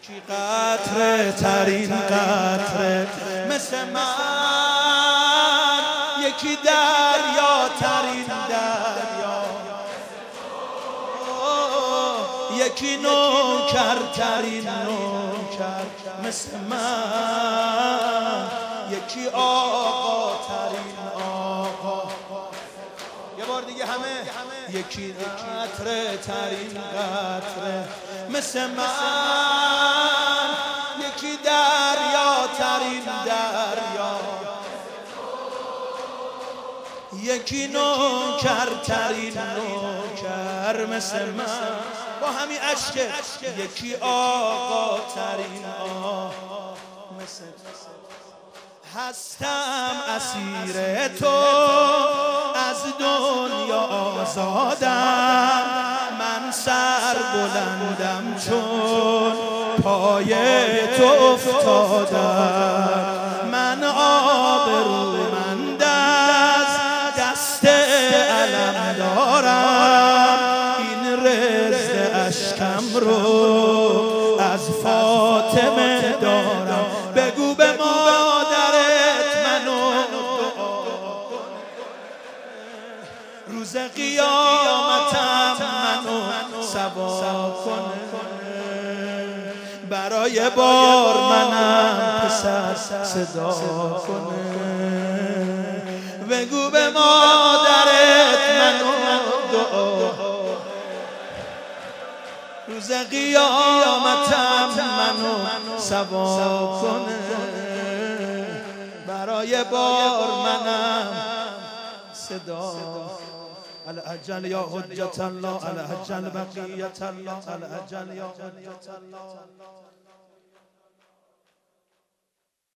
یکی قطره ترین قطره مثل من، یکی دریا ترین دریا، یکی نوکر ترین نوکر مثل من، یکی آقا ترین آقا. یه بار دیگه همه. یکی قطره ترین قطره مثل من، یکی دریا ترین دریا، یکی نوکر ترین نوکر مثل من. با همین عشق یکی آقا ترین آقا مثل هستم اسیر تو، از دنیا آزادم، من سر بلندم چون پای تو افتادم، من آبرومند از دست علم دارم، این رزق اشکم رو از فاطمه دارم. بگو به مادرت منو روز قیامتم منو سوا کنه، برای بار منم پسر صدا کنه. بگو به مادرت منو دعا، روز قیامتم منو سوا کنه، برای بار منم صدا. الأجل یا حجت الله، الأجل بقیت الله، الأجل یا حجت الله.